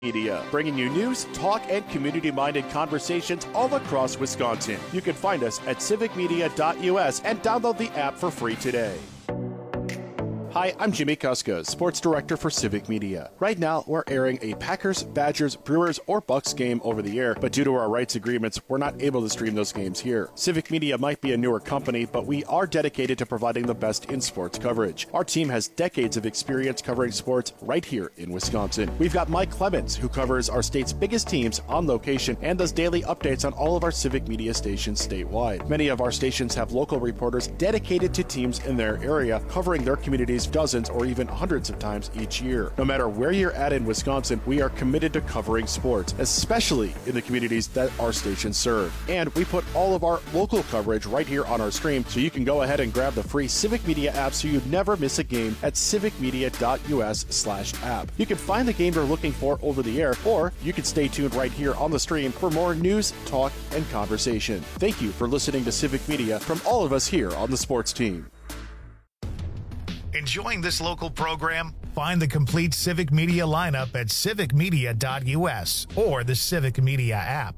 Media, bringing you news, talk, and community-minded conversations all across Wisconsin. You can find us at civicmedia.us and download the app for free today. Hi, I'm Jimmy Kuska, Sports Director for Civic Media. Right now, we're airing a Packers, Badgers, Brewers, or Bucks game over the air, but due to our rights agreements, we're not able to stream those games here. Civic Media might be a newer company, but we are dedicated to providing the best in sports coverage. Our team has decades of experience covering sports right here in Wisconsin. We've got Mike Clemens, who covers our state's biggest teams on location and does daily updates on all of our Civic Media stations statewide. Many of our stations have local reporters dedicated to teams in their area, covering their communities dozens or even hundreds of times each year. No matter where you're at in Wisconsin, we are committed to covering sports, especially in the communities that our stations serve. And we put all of our local coverage right here on our stream, so you can go ahead and grab the free Civic Media app so you never miss a game at civicmedia.us/app. You can find the game you're looking for over the air, or you can stay tuned right here on the stream for more news, talk, and conversation. Thank you for listening to Civic Media from all of us here on the sports team. Enjoying this local program? Find the complete Civic Media lineup at civicmedia.us or the Civic Media app.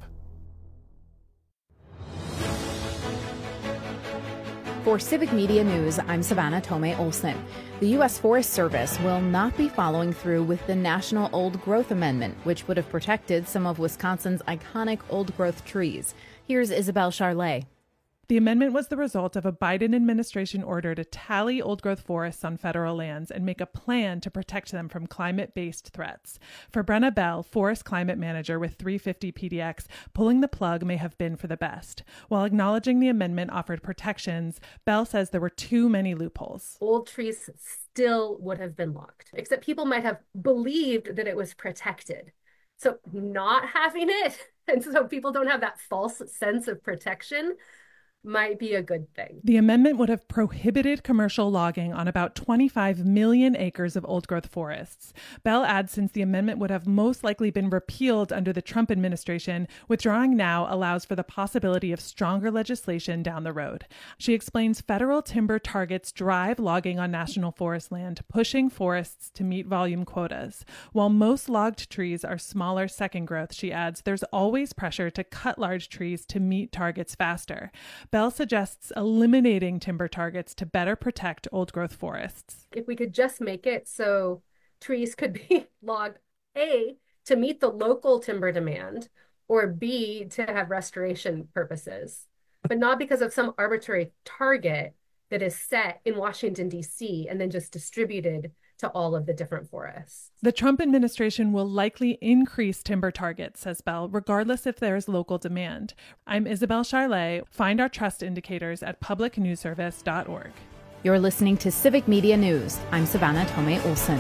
For Civic Media News, I'm Savannah Tomei Olson. The U.S. Forest Service will not be following through with the National Old Growth Amendment, which would have protected some of Wisconsin's iconic old-growth trees. Here's Isabel Charlet. The amendment was the result of a Biden administration order to tally old-growth forests on federal lands and make a plan to protect them from climate-based threats. For Brenna Bell, forest climate manager with 350 PDX, pulling the plug may have been for the best. While acknowledging the amendment offered protections, Bell says there were too many loopholes. Old trees still would have been logged, except people might have believed that it was protected. So not having it, and so people don't have that false sense of protection, might be a good thing. The amendment would have prohibited commercial logging on about 25 million acres of old-growth forests. Bell adds since the amendment would have most likely been repealed under the Trump administration, withdrawing now allows for the possibility of stronger legislation down the road. She explains federal timber targets drive logging on national forest land, pushing forests to meet volume quotas. While most logged trees are smaller second growth, she adds, there's always pressure to cut large trees to meet targets faster. Bell suggests eliminating timber targets to better protect old-growth forests. If we could just make it so trees could be logged, A, to meet the local timber demand, or B, to have restoration purposes, but not because of some arbitrary target that is set in Washington, D.C., and then just distributed to all of the different forests. The Trump administration will likely increase timber targets, says Bell, regardless if there is local demand. I'm Isabel Charlet. Find our trust indicators at publicnewsservice.org. You're listening to Civic Media News. I'm Savannah Tomei Olson.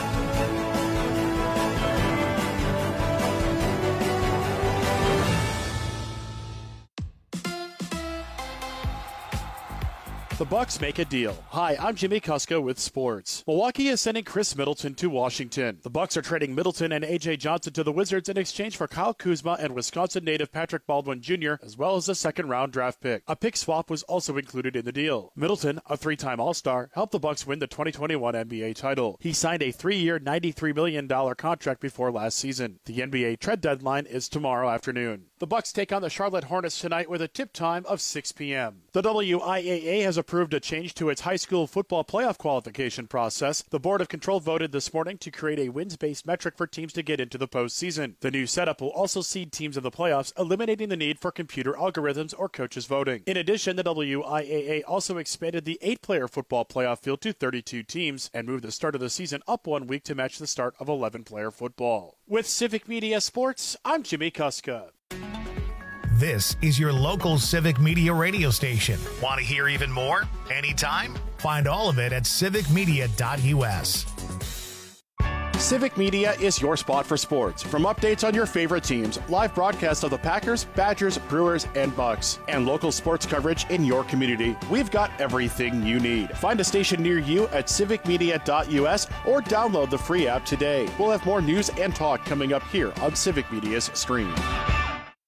The Bucks make a deal. Hi, I'm Jimmy Kuska with sports. Milwaukee is sending Chris Middleton to Washington. The Bucks are trading Middleton and A.J. Johnson to the Wizards in exchange for Kyle Kuzma and Wisconsin native Patrick Baldwin Jr., as well as a second-round draft pick. A pick swap was also included in the deal. Middleton, a three-time All-Star, helped the Bucks win the 2021 NBA title. He signed a 3-year, $93 million contract before last season. The NBA trade deadline is tomorrow afternoon. The Bucks take on the Charlotte Hornets tonight with a tip time of 6 p.m. The WIAA has approved a change to its high school football playoff qualification process. The Board of Control voted this morning to create a wins-based metric for teams to get into the postseason. The new setup will also seed teams in the playoffs, eliminating the need for computer algorithms or coaches voting. In addition, the WIAA also expanded the 8-player football playoff field to 32 teams and moved the start of the season up 1 week to match the start of 11-player football. With Civic Media Sports, I'm Jimmy Kuska. This is your local Civic Media radio station. Want to hear even more? Anytime? Find all of it at civicmedia.us. Civic Media is your spot for sports. From updates on your favorite teams, live broadcasts of the Packers, Badgers, Brewers, and Bucks, and local sports coverage in your community, we've got everything you need. Find a station near you at civicmedia.us or download the free app today. We'll have more news and talk coming up here on Civic Media's stream.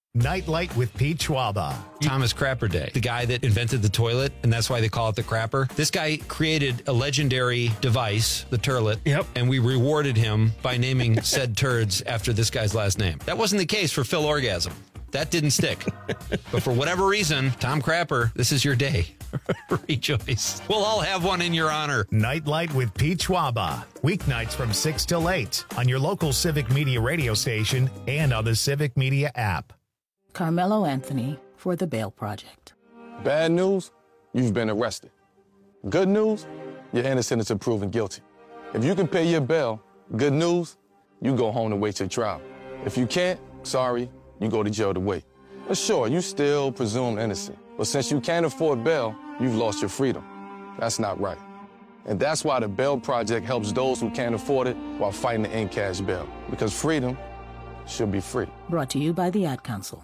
Nightlight with Pete Schwaba. Thomas Crapper Day, the guy that invented the toilet, and that's why they call it the crapper. This guy created a legendary device, the turlet, and we rewarded him by naming said turds after this guy's last name. That wasn't the case for Phil Orgasm. That didn't stick. But for whatever reason, Tom Crapper, this is your day. Rejoice. We'll all have one in your honor. Nightlight with Pete Schwaba. Weeknights from 6 till 8 on your local Civic Media radio station and on the Civic Media app. Carmelo Anthony for the Bail Project. Bad news, you've been arrested. Good news, you're innocent until proven guilty. If you can pay your bail, good news, you go home to wait your trial. If you can't, sorry, you go to jail to wait. But sure, you still presumed innocent. But since you can't afford bail, you've lost your freedom. That's not right. And that's why the Bail Project helps those who can't afford it while fighting to end cash bail. Because freedom should be free. Brought to you by the Ad Council.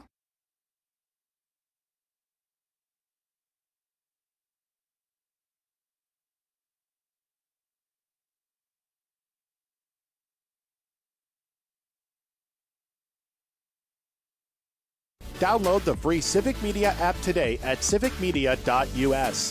Download the free Civic Media app today at civicmedia.us.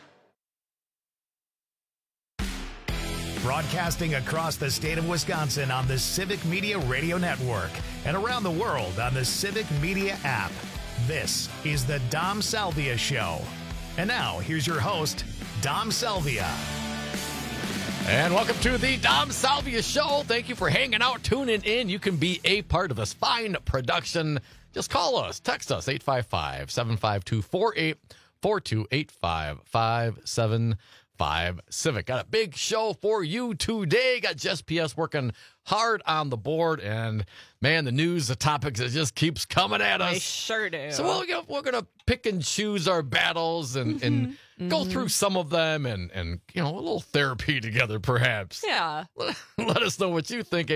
Broadcasting across the state of Wisconsin on the Civic Media Radio Network and around the world on the Civic Media app. This is the Dom Salvia Show. And now, here's your host, Dom Salvia. And welcome to the Dom Salvia Show. Thank you for hanging out, tuning in. You can be a part of this fine production. Just call us, text us, 855-752-4842, 855-575-CIVIC. Got a big show for you today. Got Jess PS working hard on the board. And, man, the news, the topics, it just keeps coming at us. I sure do. So we're going to pick and choose our battles and go through some of them and, you know, a little therapy together, perhaps. Yeah. Let us know what you think,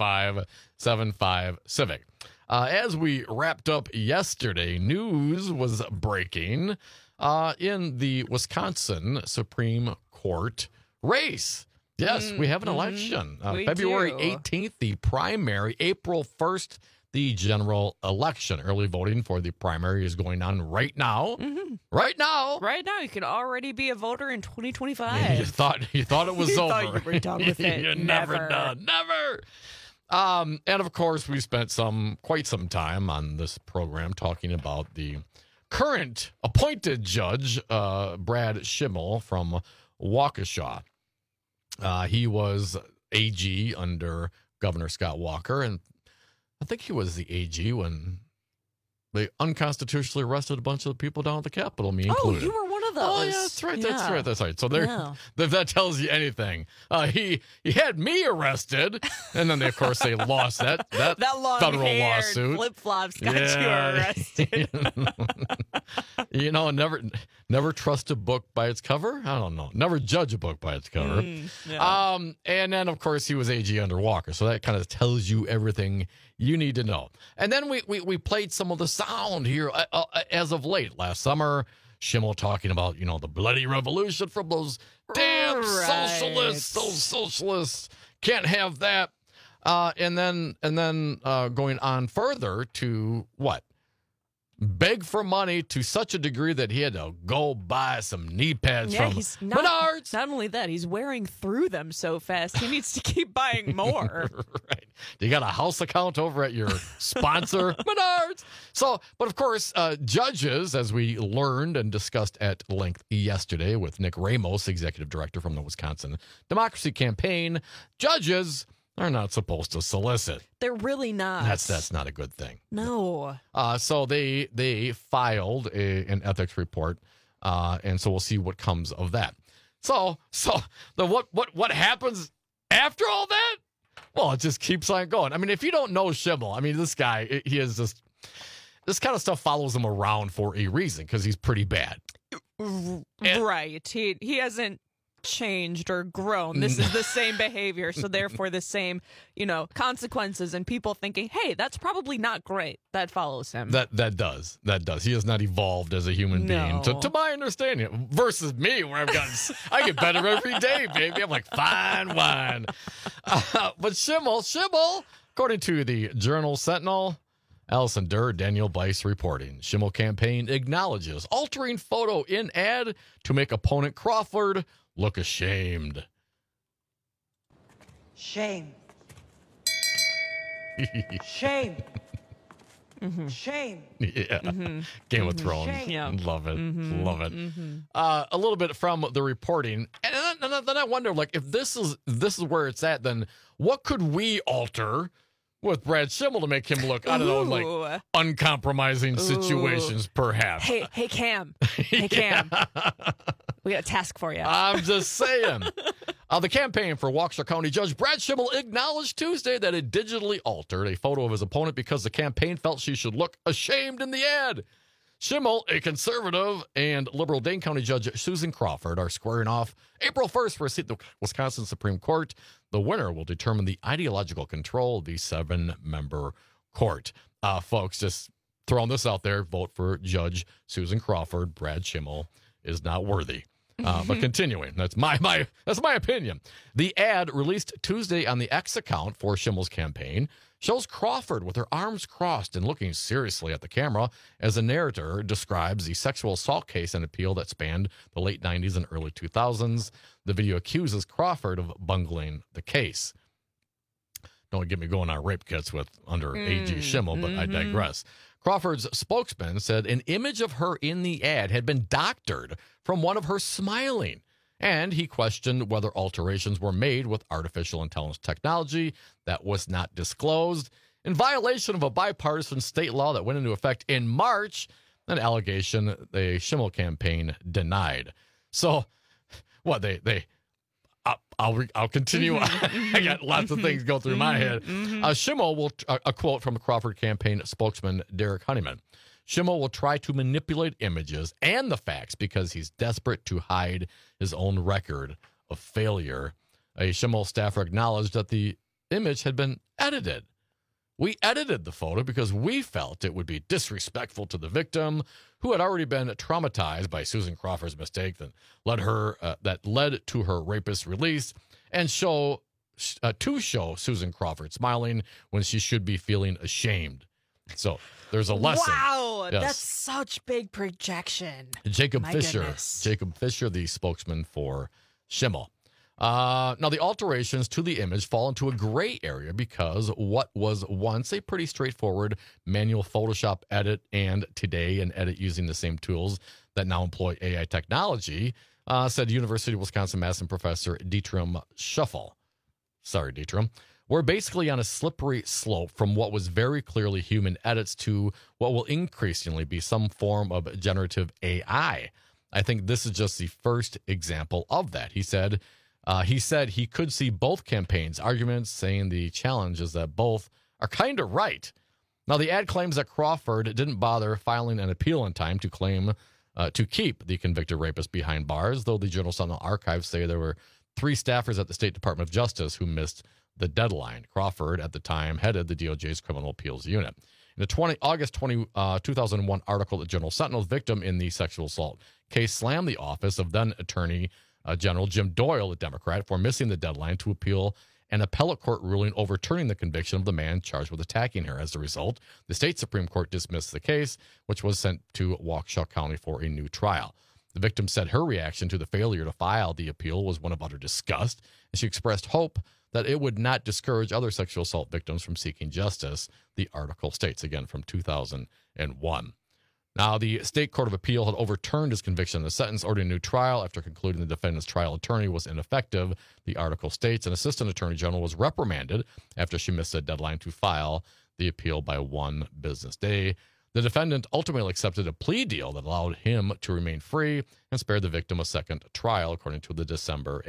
855-75-CIVIC. As we wrapped up yesterday, news was breaking in the Wisconsin Supreme Court race. Yes, we have an election. February 18th, the primary. April 1st, the general election. Early voting for the primary is going on right now. Right now. Right now, you can already be a voter in 2025. You thought it was you over. Thought you were done with it. You're never done. Never. And of course, we spent quite some time on this program talking about the current appointed judge, Brad Schimmel from Waukesha. He was AG under Governor Scott Walker, and I think he was the AG when they unconstitutionally arrested a bunch of people down at the Capitol, me included. Oh, you were one of those. Oh, yeah, that's right. Yeah. That's right. So if that tells you anything, he had me arrested, and then of course they lost that long federal lawsuit. Flip-flops got you arrested. You know, never trust a book by its cover. I don't know. Never judge a book by its cover. Yeah. And then of course he was AG under Walker, so that kind of tells you everything you need to know. And then we played some of the sound here as of late. Last summer, Schimmel talking about, you know, the bloody revolution from those damn socialists. Those socialists can't have that. And then going on further to what? Beg for money to such a degree that he had to go buy some knee pads from Menards. Not only that, he's wearing through them so fast, he needs to keep buying more. Right. You got a house account over at your sponsor, Menards. So, but of course, judges, as we learned and discussed at length yesterday with Nick Ramos, executive director from the Wisconsin Democracy Campaign, judges are not supposed to solicit. They're really not. That's not a good thing. No. So they filed an ethics report, and so we'll see what comes of that. So what happens after all that? Well, it just keeps on going. I mean, if you don't know Schimmel, I mean, this guy, he is just, this kind of stuff follows him around for a reason because he's pretty bad. Right. He hasn't changed or grown. This is the same behavior, so therefore the same, consequences, and people thinking, hey, that's probably not great. That follows him. That does. He has not evolved as a human being, to my understanding, versus me, where I get better every day, baby. I'm like, fine wine. But Schimmel, according to the Journal Sentinel, Allison Durr, Daniel Bice reporting. Schimmel campaign acknowledges altering photo in ad to make opponent Crawford look ashamed. Shame. Shame. Mm-hmm. Shame. Yeah. Mm-hmm. Game of Thrones. Shame. Yeah. Love it. Mm-hmm. Love it. Mm-hmm. A little bit from the reporting. And then I wonder, like, if this is where it's at, then what could we alter with Brad Schimmel to make him look, I don't know, like uncompromising situations, perhaps? Hey, Cam. Hey, Cam. We got a task for you. I'm just saying. The campaign for Waukesha County Judge Brad Schimmel acknowledged Tuesday that it digitally altered a photo of his opponent because the campaign felt she should look ashamed in the ad. Schimmel, a conservative, and liberal Dane County Judge Susan Crawford are squaring off April 1st for a seat in the Wisconsin Supreme Court. The winner will determine the ideological control of the 7-member court. Folks, just throwing this out there, vote for Judge Susan Crawford. Brad Schimmel is not worthy. But continuing, that's my opinion. The ad released Tuesday on the X account for Schimmel's campaign shows Crawford with her arms crossed and looking seriously at the camera as the narrator describes the sexual assault case and appeal that spanned the late 90s and early 2000s. The video accuses Crawford of bungling the case. Don't get me going on rape kits with under A.G. Schimmel, but I digress. Crawford's spokesman said an image of her in the ad had been doctored from one of her smiling, and he questioned whether alterations were made with artificial intelligence technology that was not disclosed, in violation of a bipartisan state law that went into effect in March, an allegation the Schimmel campaign denied. So, what, I'll continue. I got lots of things go through my head. Schimmel will, a quote from a Crawford campaign spokesman, Derek Honeyman. Schimmel will try to manipulate images and the facts because he's desperate to hide his own record of failure. A Schimmel staffer acknowledged that the image had been edited. We edited the photo because we felt it would be disrespectful to the victim, who had already been traumatized by Susan Crawford's mistake that led to her rapist release, and to show Susan Crawford smiling when she should be feeling ashamed. So there's a lesson. Wow, yes. That's such big projection. Jacob My Fisher, goodness. the spokesman for Schimmel. Now, the alterations to the image fall into a gray area because what was once a pretty straightforward manual Photoshop edit and today an edit using the same tools that now employ AI technology, said University of Wisconsin-Madison professor Dietram Shuffle. Sorry, Dietram. We're basically on a slippery slope from what was very clearly human edits to what will increasingly be some form of generative AI. I think this is just the first example of that. He said he could see both campaigns' arguments, saying the challenge is that both are kind of right. Now, the ad claims that Crawford didn't bother filing an appeal in time to keep the convicted rapist behind bars, though the Journal-Sentinel archives say there were 3 staffers at the State Department of Justice who missed the deadline. Crawford, at the time, headed the DOJ's Criminal Appeals Unit. In a August 2001 article, the Journal-Sentinel's victim in the sexual assault case slammed the office of then Attorney General Jim Doyle, a Democrat, for missing the deadline to appeal an appellate court ruling overturning the conviction of the man charged with attacking her. As a result, the state Supreme Court dismissed the case, which was sent to Waukesha County for a new trial. The victim said her reaction to the failure to file the appeal was one of utter disgust, and she expressed hope that it would not discourage other sexual assault victims from seeking justice, the article states, again from 2001. Now, the State Court of Appeal had overturned his conviction. The sentence ordered a new trial after concluding the defendant's trial attorney was ineffective, the article states. An assistant attorney general was reprimanded after she missed a deadline to file the appeal by 1 business day. The defendant ultimately accepted a plea deal that allowed him to remain free and spared the victim a second trial, according to the December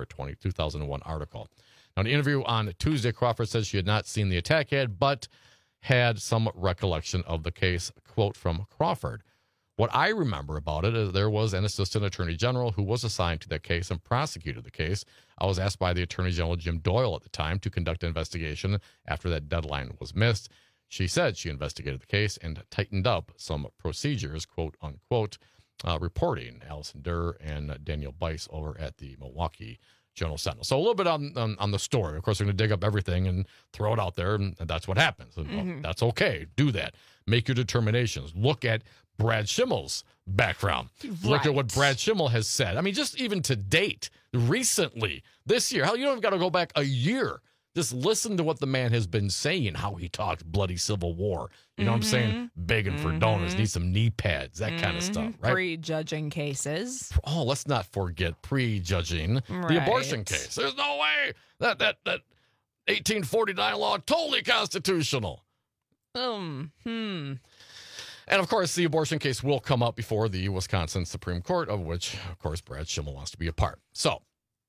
2001 article. Now, in an interview on Tuesday, Crawford says she had not seen the attack ad, but had some recollection of the case. Quote from Crawford: "What I remember about it is there was an assistant attorney general who was assigned to that case and prosecuted the case. I was asked by the attorney general, Jim Doyle, at the time to conduct an investigation after that deadline was missed. She said she investigated the case and tightened up some procedures," quote unquote, reporting Allison Durr and Daniel Bice over at the Milwaukee Journal Sentinel. So a little bit on the story. Of course, they're going to dig up everything and throw it out there, and that's what happens. And, that's okay. Do that. Make your determinations. Look at Brad Schimmel's background. Right. Look at what Brad Schimmel has said. I mean, just even to date, recently, this year. Hell, you don't even got to go back a year. Just listen to what the man has been saying, how he talks bloody Civil War. You know what I'm saying? Begging for donors, need some knee pads, that kind of stuff, right? Prejudging cases. Oh, let's not forget prejudging the abortion case. There's no way that 1849 law totally constitutional. And of course, the abortion case will come up before the Wisconsin Supreme Court, of which, of course, Brad Schimmel wants to be a part. So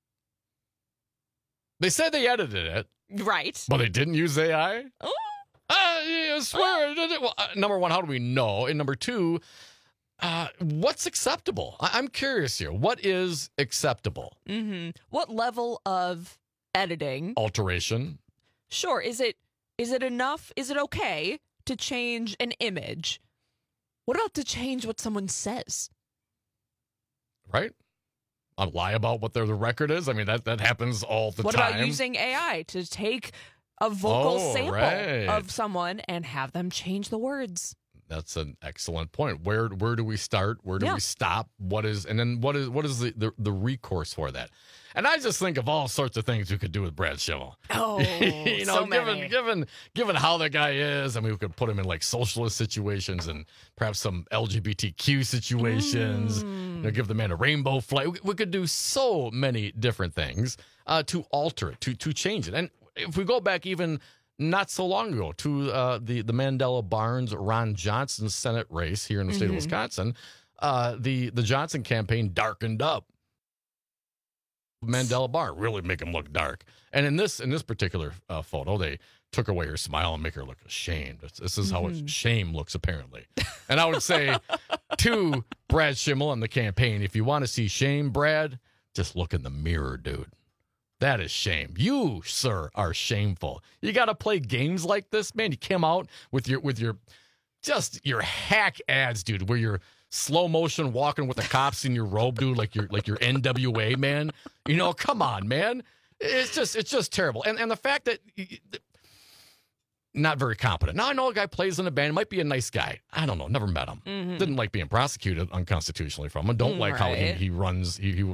they said they edited it. Right. But they didn't use AI? Oh. I swear. Well, number one, how do we know? And number two, what's acceptable? I'm curious here. What is acceptable? What level of editing? Alteration. Sure. Is it enough? Is it okay to change an image? What about to change what someone says? Right? A lie about what the record is? I mean, that happens all the time. What about using AI to take a vocal sample of someone and have them change the words? That's an excellent point. Where do we start? Where do we stop? What is the recourse for that? And I just think of all sorts of things you could do with Brad Schimmel. Oh, so given how the guy is, I mean, we could put him in like socialist situations and perhaps some LGBTQ situations. Give the man a rainbow flag. We could do so many different things to alter it, to change it. And if we go back even not so long ago to the Mandela Barnes-Ron Johnson Senate race here in the state of Wisconsin, the Johnson campaign darkened up Mandela Barnes, really make him look dark. And in this particular photo, they took away her smile and make her look ashamed. This is how shame looks, apparently. And I would say to Brad Schimmel and the campaign, if you want to see shame, Brad, just look in the mirror, dude. That is shame. You, sir, are shameful. You got to play games like this, man. You came out with your hack ads, dude, where you're slow motion walking with the cops in your robe, dude, like your NWA, man. You know, come on, man. It's just terrible. And the fact that not very competent. Now I know a guy plays in a band, might be a nice guy. I don't know, never met him. Didn't like being prosecuted unconstitutionally from him. Don't like how he ran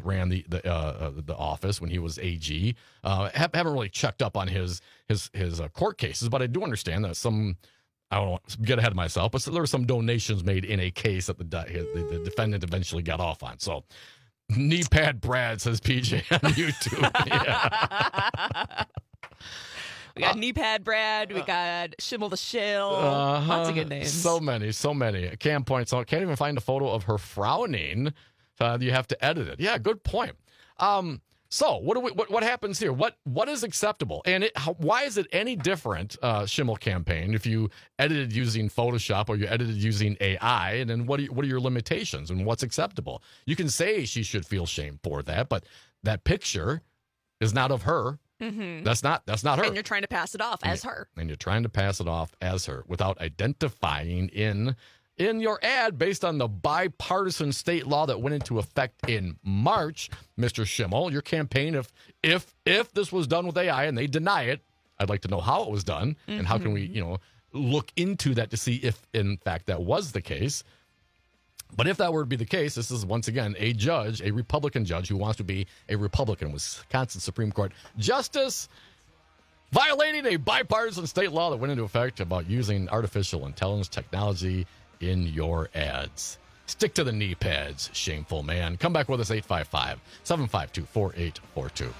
the office when he was AG. Haven't really checked up on his court cases, but I do understand that I don't want to get ahead of myself, but there were some donations made in a case that the defendant eventually got off on. So, knee pad Brad, says PJ on YouTube. Yeah. We got knee pad Brad. We got Schimmel the Shill. Lots of good names. So many. Cam points out, can't even find a photo of her frowning. You have to edit it. Yeah, good point. So what happens here? What is acceptable? And why is it any different, Schimmel campaign, if you edited using Photoshop or you edited using AI? And then what are your limitations and what's acceptable? You can say she should feel shame for that, but that picture is not of her. That's not her. And you're trying to pass it off as her. And you're trying to pass it off as her without identifying in your ad based on the bipartisan state law that went into effect in March. Mr. Schimmel, your campaign, if this was done with AI and they deny it, I'd like to know how it was done and how can we, look into that to see if in fact that was the case. But if that were to be the case, this is once again a Republican judge who wants to be a Republican, Wisconsin Supreme Court justice, violating a bipartisan state law that went into effect about using artificial intelligence technology in your ads. Stick to the knee pads, shameful man. Come back with us, 855-752-4842.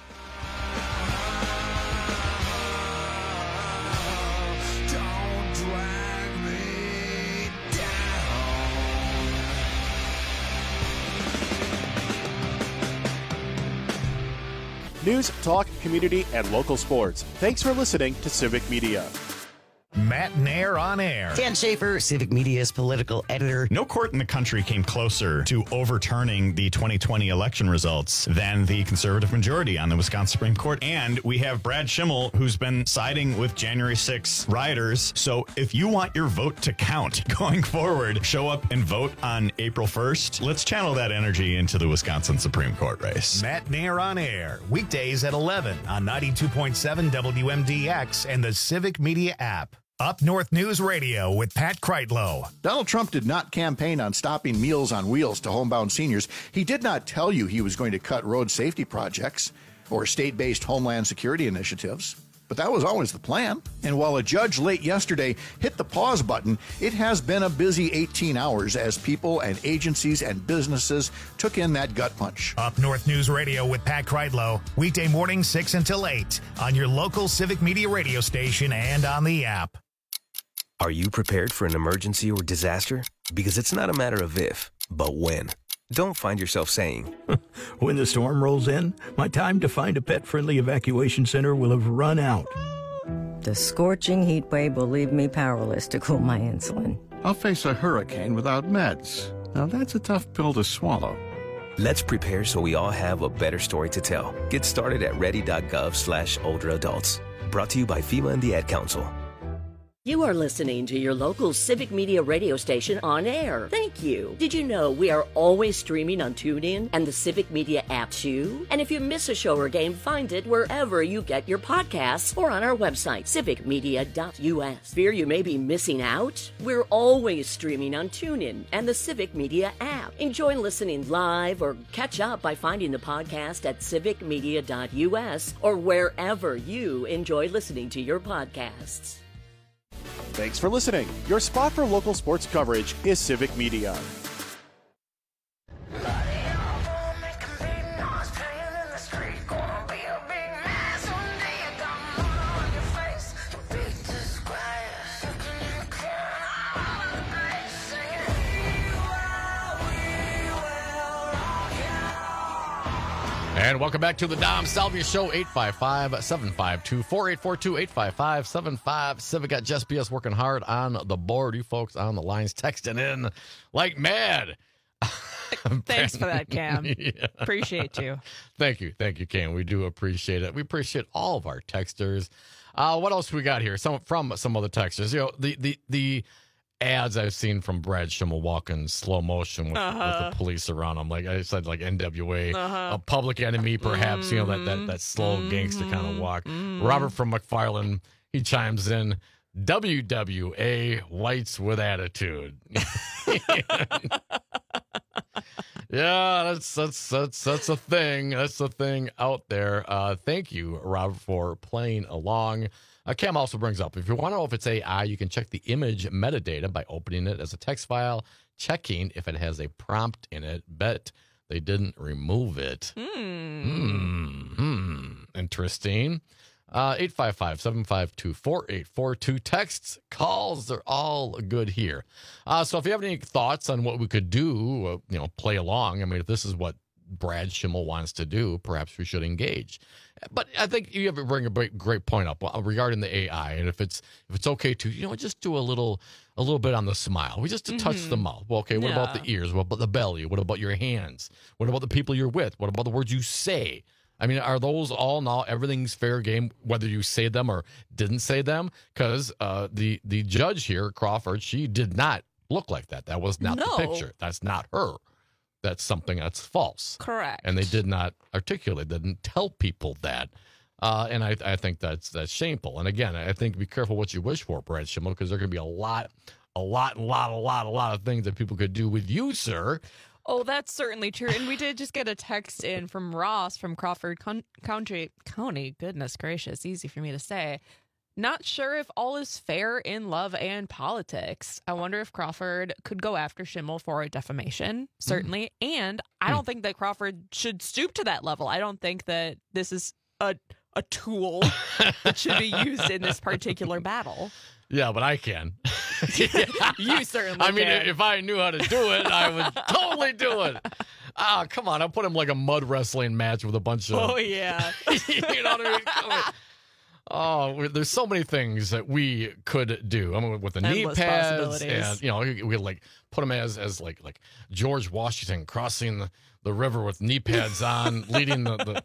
News, talk, community, and local sports. Thanks for listening to Civic Media. Matt Nair on air. Dan Schaefer, Civic Media's political editor. No court in the country came closer to overturning the 2020 election results than the conservative majority on the Wisconsin Supreme Court. And we have Brad Schimmel, who's been siding with January 6 rioters. So if you want your vote to count going forward, show up and vote on April 1st. Let's channel that energy into the Wisconsin Supreme Court race. Matt Nair on air, weekdays at 11 on 92.7 WMDX and the Civic Media app. Up North News Radio with Pat Kreitlow. Donald Trump did not campaign on stopping Meals on Wheels to homebound seniors. He did not tell you he was going to cut road safety projects or state-based homeland security initiatives. But that was always the plan. And while a judge late yesterday hit the pause button, it has been a busy 18 hours as people and agencies and businesses took in that gut punch. Up North News Radio with Pat Kreitlow, weekday morning 6 until 8 on your local Civic Media radio station and on the app. Are you prepared for an emergency or disaster? Because it's not a matter of if, but when. Don't find yourself saying, when the storm rolls in, my time to find a pet-friendly evacuation center will have run out. The scorching heat wave will leave me powerless to cool my insulin. I'll face a hurricane without meds. Now that's a tough pill to swallow. Let's prepare so we all have a better story to tell. Get started at ready.gov/older adults. Brought to you by FEMA and the Ad Council. You are listening to your local Civic Media radio station on air. Thank you. Did you know we are always streaming on TuneIn and the Civic Media app too? And if you miss a show or game, find it wherever you get your podcasts or on our website, civicmedia.us. Fear you may be missing out? We're always streaming on TuneIn and the Civic Media app. Enjoy listening live or catch up by finding the podcast at civicmedia.us or wherever you enjoy listening to your podcasts. Thanks for listening. Your spot for local sports coverage is Civic Media. And welcome back to the Dom Salvia Show, 855-752-4842, 855-75 Civic. Got Jess BS working hard on the board. You folks on the lines texting in like mad. Thanks for that, Cam. Yeah. Appreciate you. Thank you, Cam. We do appreciate it. We appreciate all of our texters. What else we got here? From some of the texters. You know, the ads I've seen from Brad Schimmel walking slow motion with the police around him, like I said, like NWA, a Public Enemy, perhaps. You know, that slow gangster kind of walk. Robert from McFarland, he chimes in, WWA whites with attitude. Yeah, that's a thing. That's a thing out there. Thank you, Robert, for playing along. Cam also brings up, if you want to know if it's AI, you can check the image metadata by opening it as a text file, checking if it has a prompt in it. Bet they didn't remove it. Interesting. 855-752-4842. Texts, calls, they're all good here. So if you have any thoughts on what we could do, play along. I mean, if this is what Brad Schimmel wants to do, perhaps we should engage. But I think you have to bring a great point up regarding the AI, and if it's okay to just do a little bit on the smile, just to touch the mouth. Well, okay, what about the ears? What about the belly? What about your hands? What about the people you're with? What about the words you say? I mean, are those all now everything's fair game, whether you say them or didn't say them? Because the judge here, Crawford, she did not look like that. That was not the picture. That's not her. That's something that's false. Correct. And they did not articulate, didn't tell people that. And I think that's shameful. And again, I think be careful what you wish for, Brad Schimmel, because there could be a lot of things that people could do with you, sir. Oh, that's certainly true. And we did just get a text in from Ross from Crawford County. Goodness gracious, easy for me to say. Not sure if all is fair in love and politics. I wonder if Crawford could go after Schimmel for a defamation, certainly. And I don't think that Crawford should stoop to that level. I don't think that this is a tool that should be used in this particular battle. Yeah, but I can. You certainly I mean, can. if I knew how to do it, I would totally do it. Come on. I'll put him like a mud wrestling match with a bunch of... Oh, yeah. You know what I mean? Oh, there's so many things that we could do. I mean, with the knee pads, and we like put them as like George Washington crossing the river with knee pads on, leading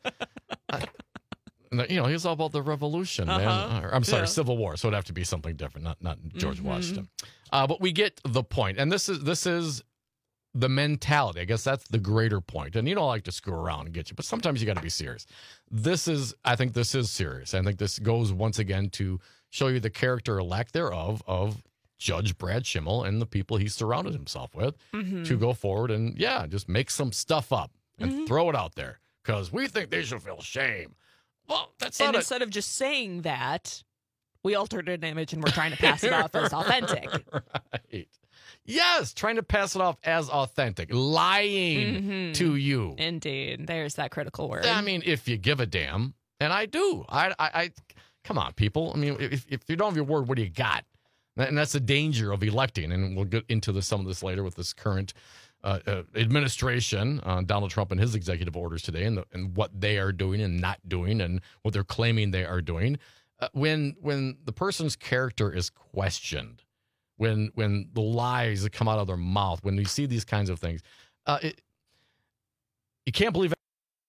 he was all about the revolution, man. I'm sorry, Civil War. So it'd have to be something different, not George Washington. But we get the point, and this is the mentality. I guess that's the greater point. And you don't like to screw around and get you, but sometimes you got to be serious. I think this is serious. I think this goes once again to show you the character or lack thereof of Judge Brad Schimmel and the people he surrounded himself with to go forward and just make some stuff up and throw it out there because we think they should feel shame. Well, that's not. And instead of just saying that, we altered an image and we're trying to pass it off as authentic. Right. Yes, trying to pass it off as authentic, lying to you. Indeed, there's that critical word. I mean, if you give a damn, and I do. I come on, people. I mean, if you don't have your word, what do you got? And that's the danger of electing. And we'll get into some of this later with this current administration, Donald Trump and his executive orders today, and what they are doing and not doing, and what they're claiming they are doing. When the person's character is questioned, when the lies that come out of their mouth, when you see these kinds of things, you can't believe it.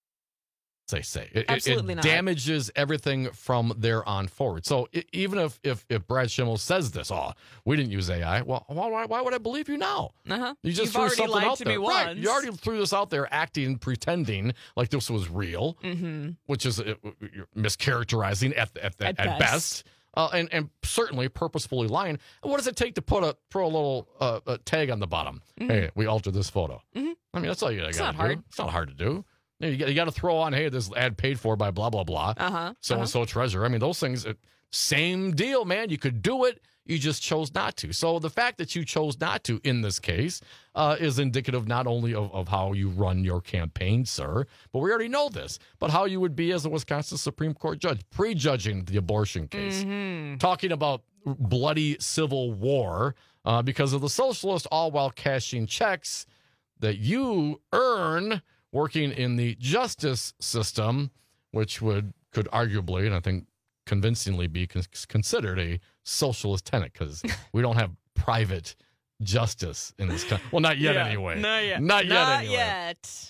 It damages everything from there on forward. So even if Brad Schimmel says this, we didn't use AI, well, why would I believe you now? You just threw something out there. Right. You already threw this out there, pretending like this was real, which is you're mischaracterizing at best. And certainly purposefully lying. And what does it take to throw a little tag on the bottom? Hey, we altered this photo. I mean, that's all you got to do. It's not hard. It's not hard to do. You got to throw on, hey, this ad paid for by blah, blah, blah. So-and-so treasurer. I mean, those things, same deal, man. You could do it. You just chose not to. So the fact that you chose not to in this case is indicative not only of how you run your campaign, sir, but we already know this, but how you would be as a Wisconsin Supreme Court judge, prejudging the abortion case, talking about bloody civil war because of the socialists, all while cashing checks that you earn working in the justice system, which could arguably, and I think convincingly, be considered a socialist tenet because we don't have private justice in this country. Well, not yet anyway. Not yet.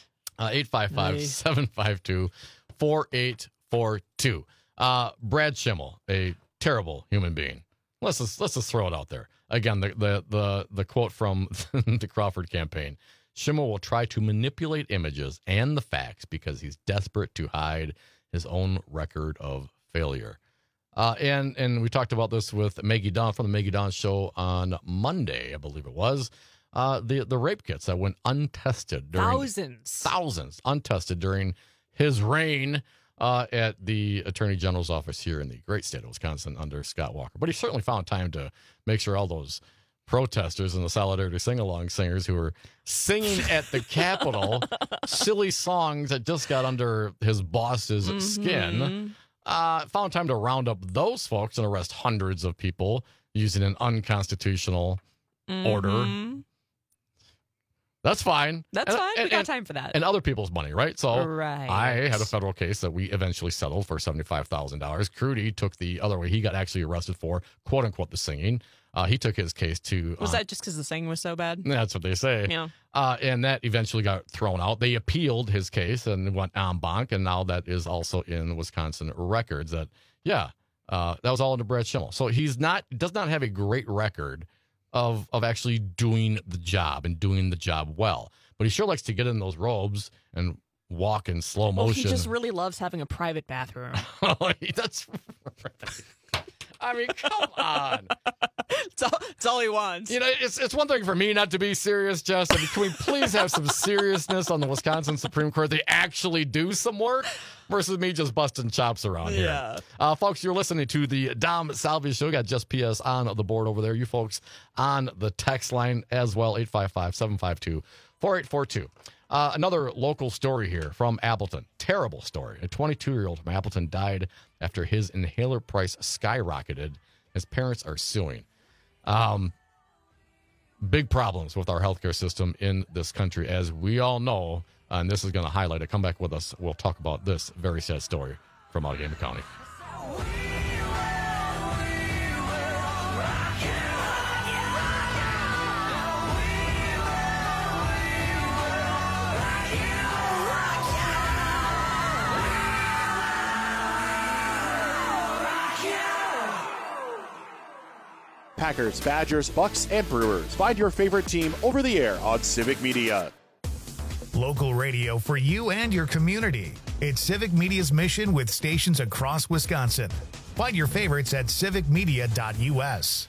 855-752-4842. Brad Schimmel, a terrible human being. Let's just throw it out there. Again, the quote from the Crawford campaign. Schimmel will try to manipulate images and the facts because he's desperate to hide his own record of failure. And we talked about this with Maggie Dawn from the Maggie Dawn Show on Monday, I believe it was. The rape kits that went untested. Thousands untested during his reign at the Attorney General's office here in the great state of Wisconsin under Scott Walker. But he certainly found time to make sure all those protesters and the Solidarity Sing-Along singers who were singing at the Capitol silly songs that just got under his boss's skin, found time to round up those folks and arrest hundreds of people using an unconstitutional order. That's fine. That's fine. We got time for that. And other people's money, right? So right. I had a federal case that we eventually settled for $75,000. Crudy took the other way. He got actually arrested for, quote unquote, the singing. He took his case to... Was that just because the singing was so bad? That's what they say. Yeah. And that eventually got thrown out. They appealed his case and went en banc, and now that is also in Wisconsin records. That was all under Brad Schimmel. So does not have a great record of actually doing the job and doing the job well. But he sure likes to get in those robes and walk in slow motion. He just really loves having a private bathroom. That's right. I mean, come on. It's all he wants. You know, it's one thing for me not to be serious, Jess. I mean, can we please have some seriousness on the Wisconsin Supreme Court? They actually do some work versus me just busting chops around here. Folks, you're listening to the Dom Salvia Show. We got Just PS on the board over there. You folks on the text line as well, 855-752-4842. Another local story here from Appleton. Terrible story. A 22-year-old from Appleton died after his inhaler price skyrocketed. His parents are suing. Big problems with our healthcare system in this country, as we all know, and this is going to highlight it. Come back with us. We'll talk about this very sad story from Allegheny County. Packers, Badgers, Bucks, and Brewers. Find your favorite team over the air on Civic Media. Local radio for you and your community. It's Civic Media's mission with stations across Wisconsin. Find your favorites at civicmedia.us.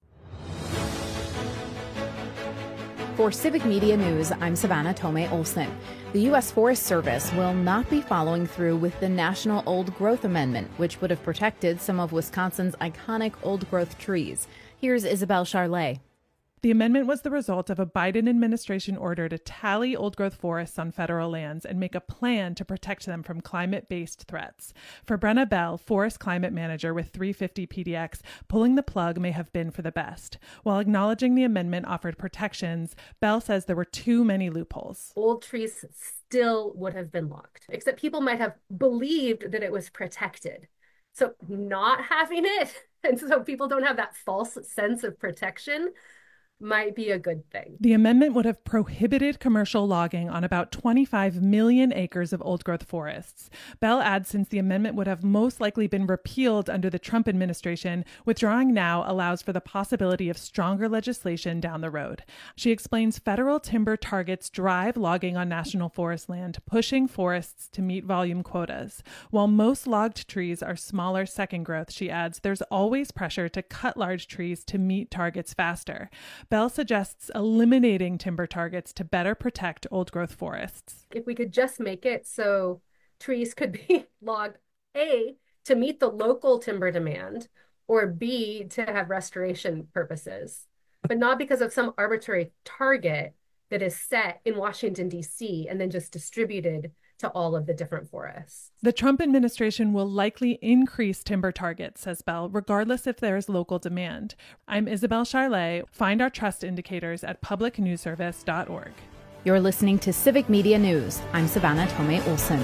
For Civic Media News, I'm Savannah Tomei Olson. The U.S. Forest Service will not be following through with the National Old Growth Amendment, which would have protected some of Wisconsin's iconic old-growth trees. Here's Isabel Charlet. The amendment was the result of a Biden administration order to tally old-growth forests on federal lands and make a plan to protect them from climate-based threats. For Brenna Bell, forest climate manager with 350 PDX, pulling the plug may have been for the best. While acknowledging the amendment offered protections, Bell says there were too many loopholes. Old trees still would have been logged, except people might have believed that it was protected. So not having it, and so people don't have that false sense of protection, might be a good thing. The amendment would have prohibited commercial logging on about 25 million acres of old-growth forests. Bell adds since the amendment would have most likely been repealed under the Trump administration, withdrawing now allows for the possibility of stronger legislation down the road. She explains federal timber targets drive logging on national forest land, pushing forests to meet volume quotas. While most logged trees are smaller second growth, she adds, there's always pressure to cut large trees to meet targets faster. Bell suggests eliminating timber targets to better protect old-growth forests. If we could just make it so trees could be logged, A, to meet the local timber demand, or B, to have restoration purposes, but not because of some arbitrary target that is set in Washington, D.C., and then just distributed to all of the different forests. The Trump administration will likely increase timber targets, says Bell, regardless if there is local demand. I'm Isabel Charlet. Find our trust indicators at publicnewsservice.org. You're listening to Civic Media News. I'm Savannah Tomei Olson.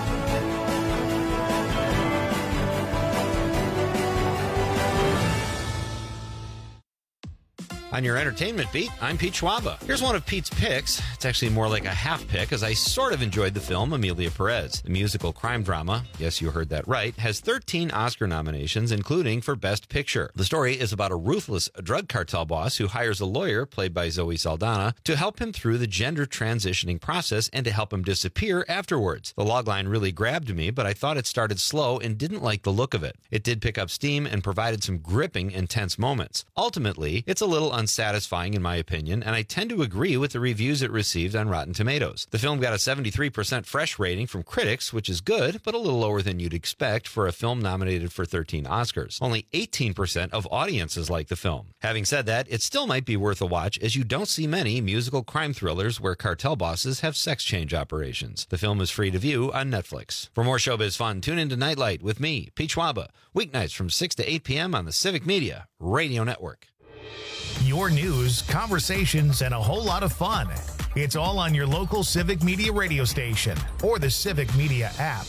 On your entertainment beat, I'm Pete Schwaba. Here's one of Pete's picks. It's actually more like a half pick, as I sort of enjoyed the film Amelia Perez. The musical crime drama, yes, you heard that right, has 13 Oscar nominations, including for Best Picture. The story is about a ruthless drug cartel boss who hires a lawyer, played by Zoe Saldana, to help him through the gender transitioning process and to help him disappear afterwards. The logline really grabbed me, but I thought it started slow and didn't like the look of it. It did pick up steam and provided some gripping, intense moments. Ultimately, it's a little unsatisfying in my opinion, and I tend to agree with the reviews it received on Rotten Tomatoes. The film got a 73% fresh rating from critics, which is good, but a little lower than you'd expect for a film nominated for 13 Oscars. Only 18% of audiences like the film. Having said that, it still might be worth a watch, as you don't see many musical crime thrillers where cartel bosses have sex change operations. The film is free to view on Netflix. For more showbiz fun, tune into Nightlight with me, Pete Schwaba, weeknights from 6 to 8 p.m. on the Civic Media Radio Network. Your news, conversations, and a whole lot of fun. It's all on your local Civic Media radio station or the Civic Media app.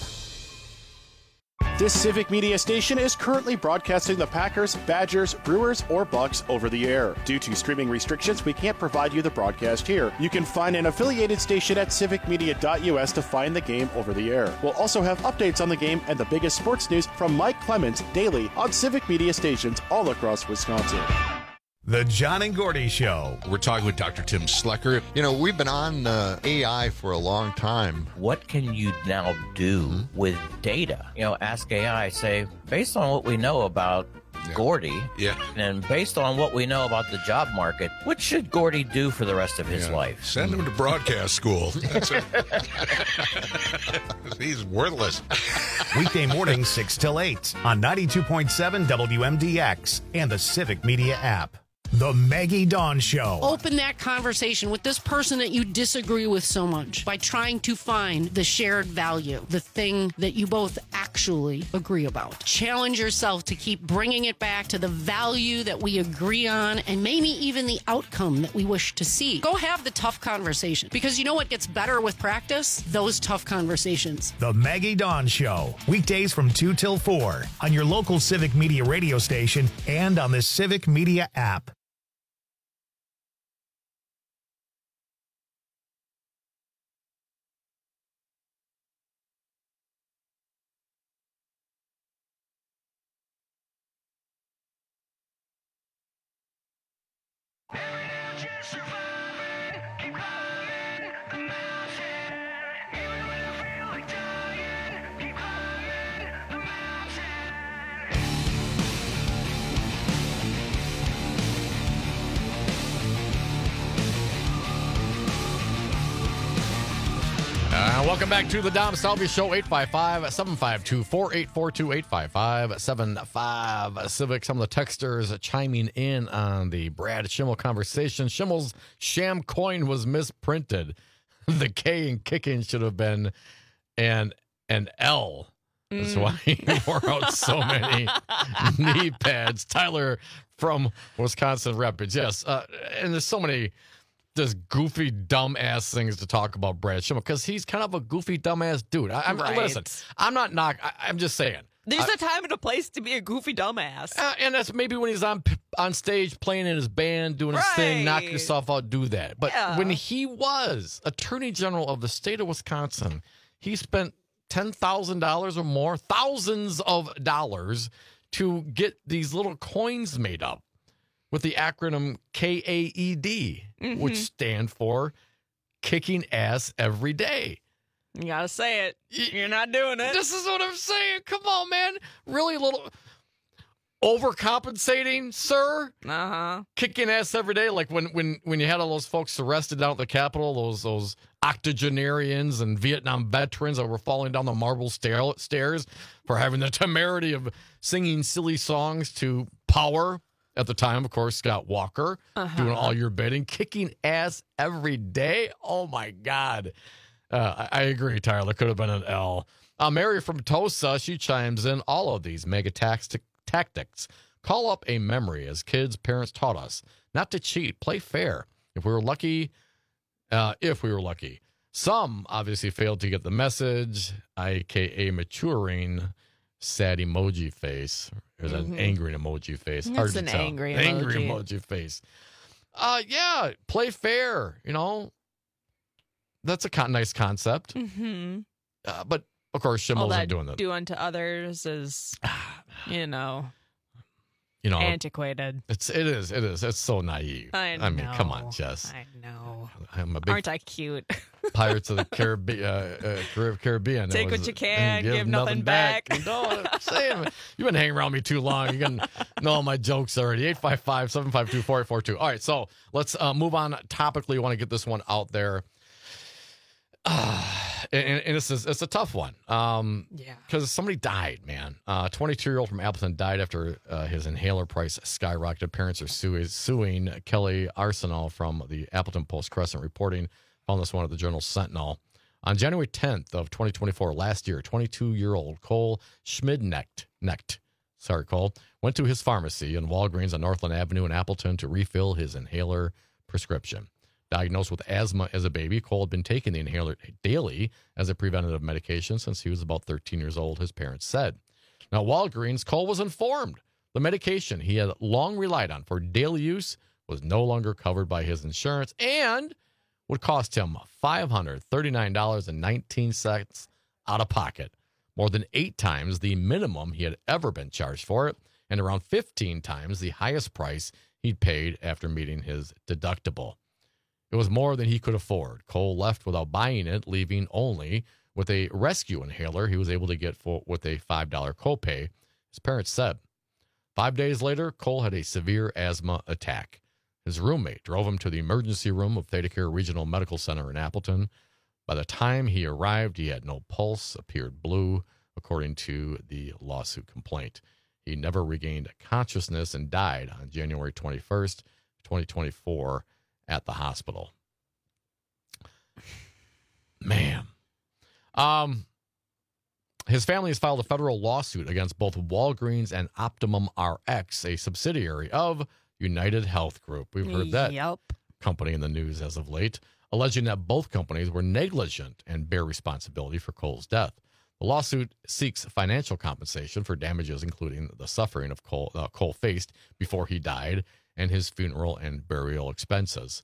This Civic Media station is currently broadcasting the Packers, Badgers, Brewers, or Bucks over the air. Due to streaming restrictions, we can't provide you the broadcast here. You can find an affiliated station at civicmedia.us to find the game over the air. We'll also have updates on the game and the biggest sports news from Mike Clemens daily on Civic Media stations all across Wisconsin. The John and Gordy Show. We're talking with Dr. Tim Slecker. You know, we've been on AI for a long time. What can you now do with data? You know, ask AI, say, based on what we know about Gordy, and based on what we know about the job market, what should Gordy do for the rest of his life? Send him to broadcast school. He's worthless. Weekday mornings 6 till 8 on 92.7 WMDX and the Civic Media app. The Maggie Dawn Show. Open that conversation with this person that you disagree with so much by trying to find the shared value, the thing that you both actually agree about. Challenge yourself to keep bringing it back to the value that we agree on and maybe even the outcome that we wish to see. Go have the tough conversation, because you know what gets better with practice? Those tough conversations. The Maggie Dawn Show. Weekdays from 2 till 4 on your local Civic Media radio station and on the Civic Media app. Welcome back to the Dom Salvia Show, 855-752-4842, 855-75 Some of the texters chiming in on the Brad Schimmel conversation. Schimmel's sham coin was misprinted. The K in kicking should have been an L. That's why he wore out so many knee pads. Tyler from Wisconsin Rapids. Yes, and there's so many just goofy, dumbass things to talk about Brad Schimmel because he's kind of a goofy, dumbass dude. Listen, I'm not I'm just saying. There's a time and a place to be a goofy dumbass. And that's maybe when he's on stage playing in his band, doing his thing, knock yourself out, do that. But when he was Attorney General of the state of Wisconsin, he spent $10,000 or more, thousands of dollars to get these little coins made up with the acronym KAED, which stand for kicking ass every day. You gotta say it. You're not doing it. This is what I'm saying. Come on, man. Really a little overcompensating, sir. Kicking ass every day, like when you had all those folks arrested down at the Capitol, those octogenarians and Vietnam veterans that were falling down the marble stairs for having the temerity of singing silly songs to power. At the time, of course, Scott Walker doing all your bidding, kicking ass every day. Oh, my God. I agree, Tyler. Could have been an L. Mary from Tosa, she chimes in. All of these mega tactics call up a memory as kids, parents taught us not to cheat, play fair. If we were lucky. Some obviously failed to get the message, a.k.a. maturing sad emoji face. There's an angry emoji face. It's hard to an tell. Angry emoji face. Yeah, play fair. You know, that's a nice concept. But of course, Schimmel isn't doing that. Do unto others is, antiquated. It is. It's so naive. I mean, come on, Jess. I know. I'm a big Aren't I cute? Pirates of the Caribbean. Take what you can, give nothing back. You know what I'm saying? You've been hanging around me too long. You're going to know all my jokes already. 855-752-4842. All right, so let's move on topically. I want to get this one out there. And it's a tough one. Because somebody died, man. 22-year-old from Appleton died after his inhaler price skyrocketed. Parents are suing Kelly Arsenal from the Appleton Post-Crescent reporting. Found this one at the Journal Sentinel. On January 10th of 2024, last year, 22-year-old Cole Schmidknecht, went to his pharmacy in Walgreens on Northland Avenue in Appleton to refill his inhaler prescription. Diagnosed with asthma as a baby, Cole had been taking the inhaler daily as a preventative medication since he was about 13 years old, his parents said. Now, Walgreens, Cole was informed the medication he had long relied on for daily use was no longer covered by his insurance and would cost him $539.19 out of pocket, more than 8 times the minimum he had ever been charged for it, and around 15 times the highest price he'd paid after meeting his deductible. It was more than he could afford. Cole left without buying it, leaving only with a rescue inhaler he was able to get with a $5 copay, his parents said. 5 days later, Cole had a severe asthma attack. His roommate drove him to the emergency room of ThedaCare Regional Medical Center in Appleton. By the time he arrived, he had no pulse, appeared blue, according to the lawsuit complaint. He never regained consciousness and died on January 21st, 2024, at the hospital. Man. His family has filed a federal lawsuit against both Walgreens and Optimum RX, a subsidiary of United Health Group. We've heard that company in the news as of late, alleging that both companies were negligent and bear responsibility for Cole's death. The lawsuit seeks financial compensation for damages, including the suffering of Cole faced before he died and his funeral and burial expenses.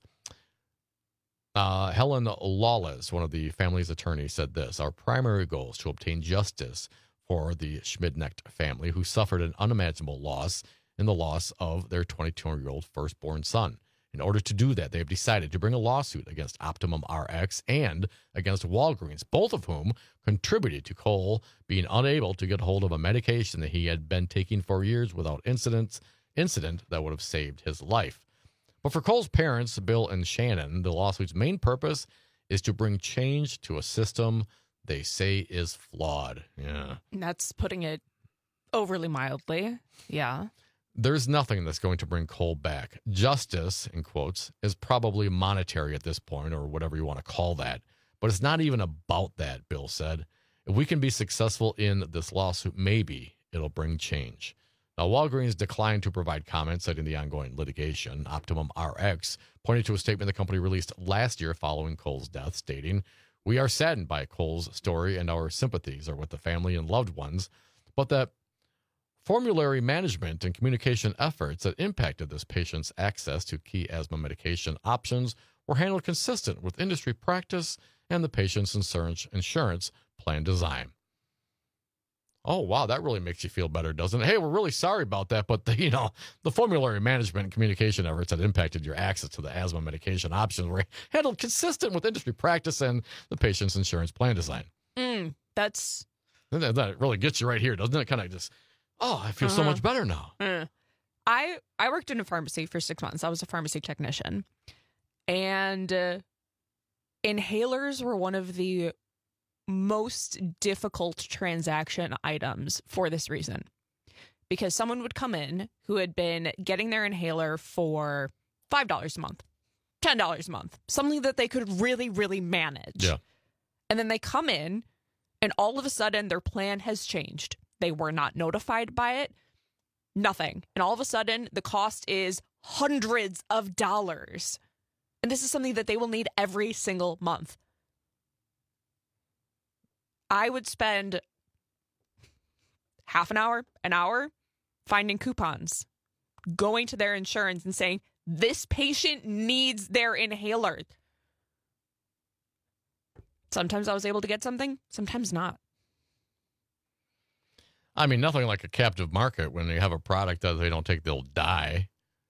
Helen Lawless, one of the family's attorneys, said this: "Our primary goal is to obtain justice for the Schmidknecht family, who suffered an unimaginable loss in the loss of their 22-year-old firstborn son. In order to do that, they have decided to bring a lawsuit against Optimum RX and against Walgreens, both of whom contributed to Cole being unable to get hold of a medication that he had been taking for years without incident that would have saved his life. But for Cole's parents, Bill and Shannon, the lawsuit's main purpose is to bring change to a system they say is flawed. Yeah. That's putting it overly mildly. Yeah. There's nothing that's going to bring Cole back. Justice, in quotes, is probably monetary at this point, or whatever you want to call that. But it's not even about that, Bill said. If we can be successful in this lawsuit, maybe it'll bring change. Now, Walgreens declined to provide comments citing the ongoing litigation. Optimum RX pointed to a statement the company released last year following Cole's death, stating, "We are saddened by Cole's story and our sympathies are with the family and loved ones, but that formulary management and communication efforts that impacted this patient's access to key asthma medication options were handled consistent with industry practice and the patient's insurance plan design." Oh, wow, that really makes you feel better, doesn't it? Hey, we're really sorry about that, but the formulary management and communication efforts that impacted your access to the asthma medication options were handled consistent with industry practice and the patient's insurance plan design. That really gets you right here, doesn't it? Kind of just, I feel so much better now. I worked in a pharmacy for 6 months. I was a pharmacy technician. And inhalers were one of the most difficult transaction items for this reason. Because someone would come in who had been getting their inhaler for $5 a month, $10 a month, something that they could really, really manage. Yeah. And then they come in and all of a sudden their plan has changed. They were not notified by it, nothing. And all of a sudden the cost is hundreds of dollars. And this is something that they will need every single month. I would spend half an hour finding coupons, going to their insurance and saying, this patient needs their inhaler. Sometimes I was able to get something, sometimes not. I mean, nothing like a captive market. When you have a product that they don't take, they'll die.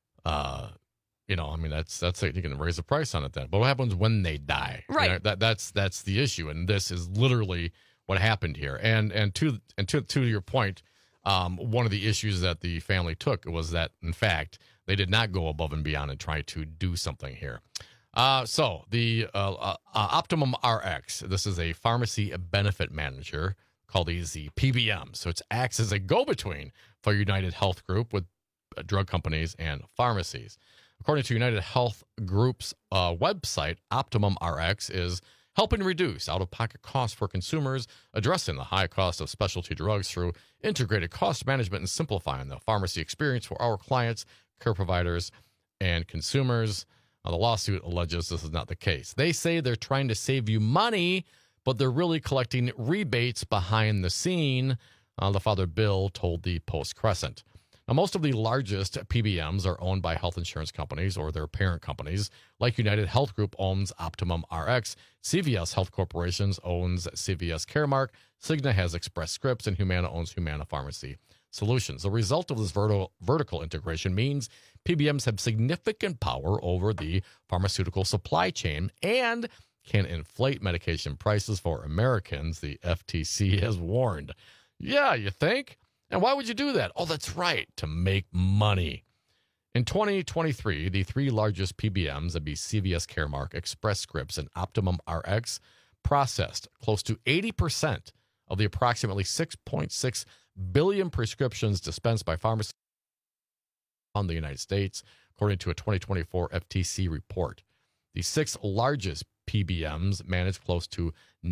That's it. You can raise the price on it then. But what happens when they die? Right. That's the issue. And this is literally what happened here. And to your point, one of the issues that the family took was that, in fact, they did not go above and beyond and try to do something here. So the Optimum RX, this is a pharmacy benefit manager, called these the PBMs. So it acts as a go-between for United Health Group with drug companies and pharmacies. According to United Health Group's website, Optimum RX is helping reduce out-of-pocket costs for consumers, addressing the high cost of specialty drugs through integrated cost management and simplifying the pharmacy experience for our clients, care providers, and consumers. The lawsuit alleges this is not the case. They say they're trying to save you money, but they're really collecting rebates behind the scene, the father Bill told the Post-Crescent. Now, most of the largest PBMs are owned by health insurance companies or their parent companies, like United Health Group owns Optimum RX, CVS Health Corporations owns CVS Caremark, Cigna has Express Scripts, and Humana owns Humana Pharmacy Solutions. The result of this vertical integration means PBMs have significant power over the pharmaceutical supply chain and can inflate medication prices for Americans, the FTC has warned. Yeah, you think? And why would you do that? Oh, that's right, to make money. In 2023, the three largest PBMs, that'd be CVS Caremark, Express Scripts, and Optimum RX, processed close to 80% of the approximately 6.6 billion prescriptions dispensed by pharmacies in the United States, according to a 2024 FTC report. The six largest PBMs manage close to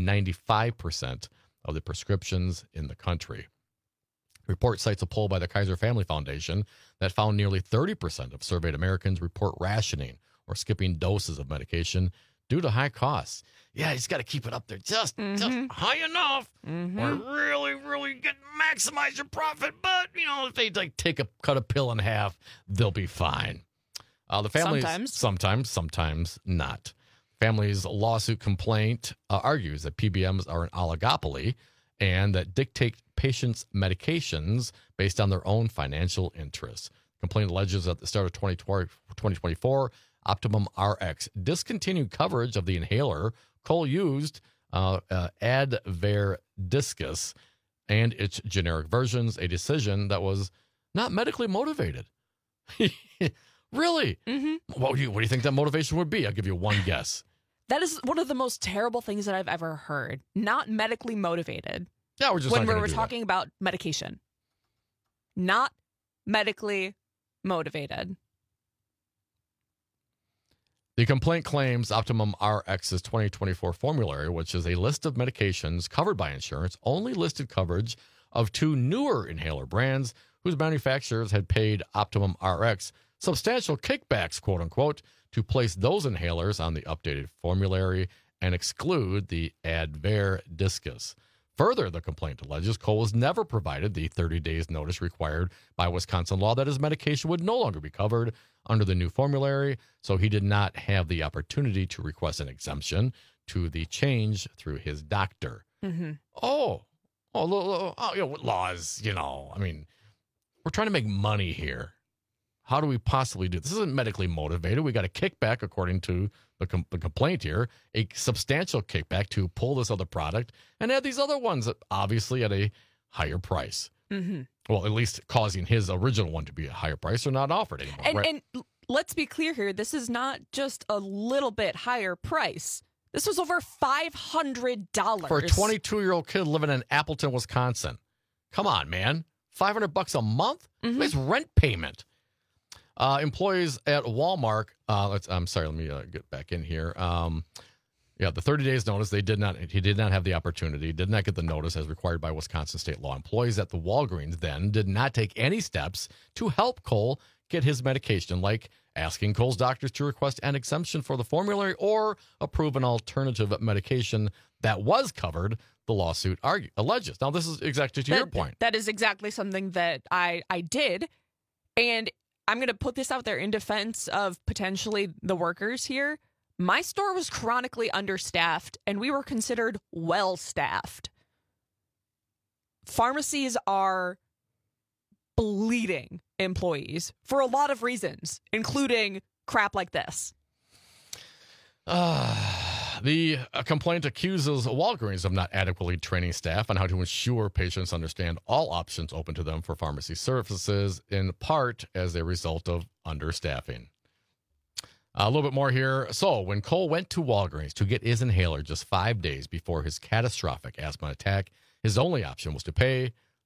95% of the prescriptions in the country. The report cites a poll by the Kaiser Family Foundation that found nearly 30% of surveyed Americans report rationing or skipping doses of medication due to high costs. Yeah, you just got to keep it up there just high enough or really maximize your profit. But, if they cut a pill in half, they'll be fine. The families sometimes not. Family's lawsuit complaint argues that PBMs are an oligopoly and that dictate patients' medications based on their own financial interests. Complaint alleges at the start of 2024, Optimum RX discontinued coverage of the inhaler Cole used, Advair Discus, and its generic versions, a decision that was not medically motivated. Really? Mm-hmm. What do you think that motivation would be? I'll give you one guess. That is one of the most terrible things that I've ever heard. Not medically motivated. Yeah, we're just when not we're do talking that. about medication. Not medically motivated. The complaint claims Optimum RX's 2024 formulary, which is a list of medications covered by insurance, only listed coverage of 2 newer inhaler brands whose manufacturers had paid Optimum RX substantial kickbacks, quote unquote, to place those inhalers on the updated formulary and exclude the Advair Discus. Further, the complaint alleges Cole was never provided the 30 days notice required by Wisconsin law that his medication would no longer be covered under the new formulary, so he did not have the opportunity to request an exemption to the change through his doctor. Mm-hmm. Laws, I mean, we're trying to make money here. How do we possibly do this? This isn't medically motivated. We got a kickback, according to the complaint here, a substantial kickback to pull this other product and add these other ones, obviously at a higher price. Mm-hmm. Well, at least causing his original one to be a higher price or not offered anymore. And let's be clear here. This is not just a little bit higher price. This was over $500. For a 22-year-old kid living in Appleton, Wisconsin. Come on, man. $500 a month? Mm-hmm. His rent payment. Employees at Walmart, let me get back in here. The 30 days notice, he did not have the opportunity, did not get the notice as required by Wisconsin state law. Employees at the Walgreens then did not take any steps to help Cole get his medication, like asking Cole's doctors to request an exemption for the formulary or approve an alternative medication that was covered, the lawsuit alleges. Now, this is exactly to your point. That is exactly something that I did, and I'm going to put this out there in defense of potentially the workers here. My store was chronically understaffed, and we were considered well-staffed. Pharmacies are bleeding employees for a lot of reasons, including crap like this. The complaint accuses Walgreens of not adequately training staff on how to ensure patients understand all options open to them for pharmacy services, in part as a result of understaffing. A little bit more here. So, when Cole went to Walgreens to get his inhaler just 5 days before his catastrophic asthma attack, his only option was to pay the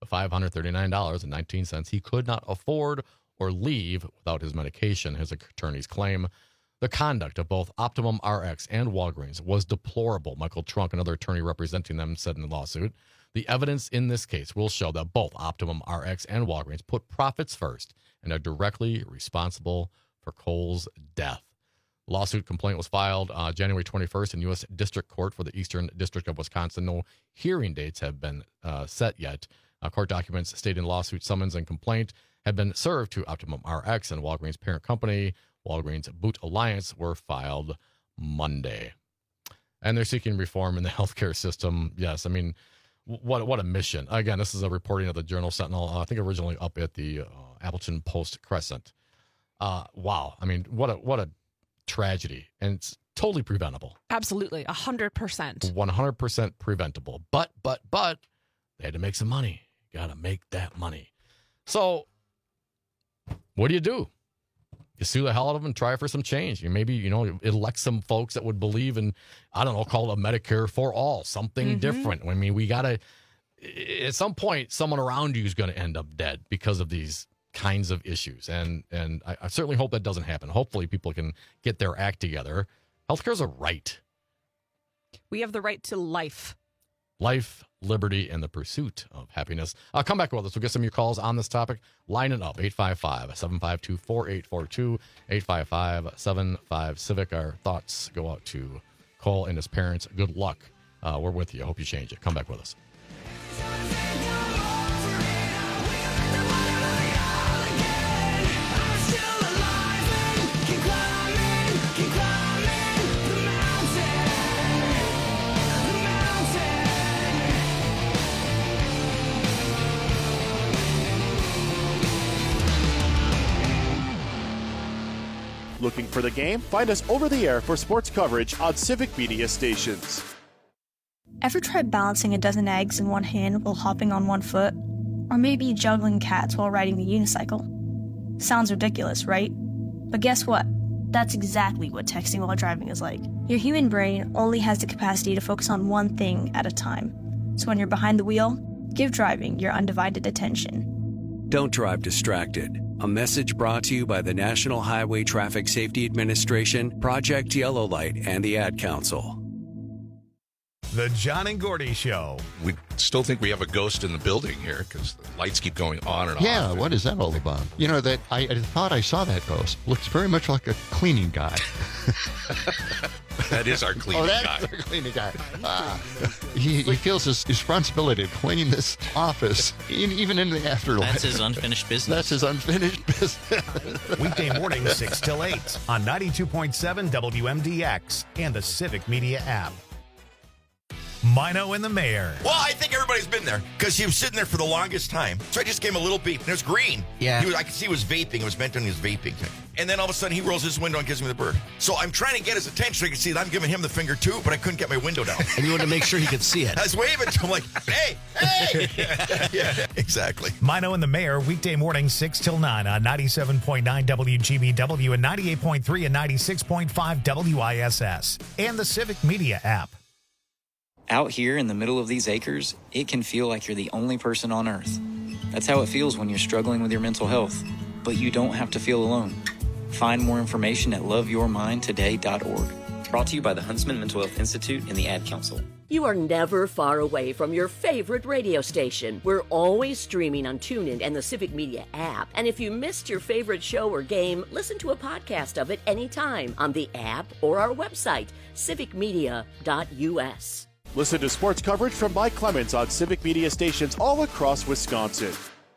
$539.19 he could not afford or leave without his medication, his attorneys claim. The conduct of both Optimum RX and Walgreens was deplorable, Michael Trunk, another attorney representing them, said in the lawsuit. The evidence in this case will show that both Optimum RX and Walgreens put profits first and are directly responsible for Cole's death. The lawsuit complaint was filed January 21st in U.S. District Court for the Eastern District of Wisconsin. No hearing dates have been set yet. Court documents stating lawsuit summons and complaint had been served to Optimum RX and Walgreens' parent company, Walgreens Boot Alliance, were filed Monday. And they're seeking reform in the healthcare system. Yes, I mean, what a mission. Again, this is a reporting of the Journal Sentinel, I think originally up at the Appleton Post-Crescent. Wow. I mean, what a tragedy. And it's totally preventable. Absolutely. 100%. 100% preventable. But they had to make some money. Got to make that money. So what do? You sue the hell out of them and try for some change. You maybe, elect some folks that would believe in, I don't know, call it a Medicare for all, something different. I mean, we got to, at some point, someone around you is going to end up dead because of these kinds of issues. And I certainly hope that doesn't happen. Hopefully people can get their act together. Healthcare is a right. We have the right to life. Life, liberty, and the pursuit of happiness. Come back with us. We'll get some of your calls on this topic. Line it up, 855-752-4842, 855-75-CIVIC. Our thoughts go out to Cole and his parents. Good luck. We're with you. I hope you change it. Come back with us. looking for the game? Find us over the air for sports coverage on Civic Media stations. Ever tried balancing a dozen eggs in one hand while hopping on one foot? Or maybe juggling cats while riding the unicycle? Sounds ridiculous, right? But guess what? That's exactly what texting while driving is like. Your human brain only has the capacity to focus on one thing at a time. So when you're behind the wheel, give driving your undivided attention. Don't drive distracted. A message brought to you by the National Highway Traffic Safety Administration, Project Yellow Light, and the Ad Council. The John and Gordy Show. We still think we have a ghost in the building here because the lights keep going on and Yeah, off. what is that all about? You know, that I thought I saw that ghost. Looks very much like a cleaning guy. That is our cleaning guy. That's our cleaning guy. He feels his responsibility to clean this office, even in the afterlife. That's his unfinished business. That's his unfinished business. Weekday mornings 6 till 8 on 92.7 WMDX and the Civic Media app. Mino and the Mayor. Well, I think everybody's been there because he was sitting there for the longest time. So I just gave him a little beep, and it was green. Yeah. I could see he was vaping. It was meant on his vaping. And then all of a sudden, he rolls his window and gives me the bird. So I'm trying to get his attention so he can see that I'm giving him the finger, too, but I couldn't get my window down. And you wanted to make sure he could see it. I was waving to him like, hey! Yeah, exactly. Mino and the Mayor, weekday mornings 6 till 9 on 97.9 WGBW and 98.3 and 96.5 WISS and the Civic Media app. Out here in the middle of these acres, it can feel like you're the only person on Earth. That's how it feels when you're struggling with your mental health. But you don't have to feel alone. Find more information at loveyourmindtoday.org. Brought to you by the Huntsman Mental Health Institute and the Ad Council. You are never far away from your favorite radio station. We're always streaming on TuneIn and the Civic Media app. And if you missed your favorite show or game, listen to a podcast of it anytime on the app or our website, civicmedia.us. Listen to sports coverage from Mike Clemens on Civic Media stations all across Wisconsin.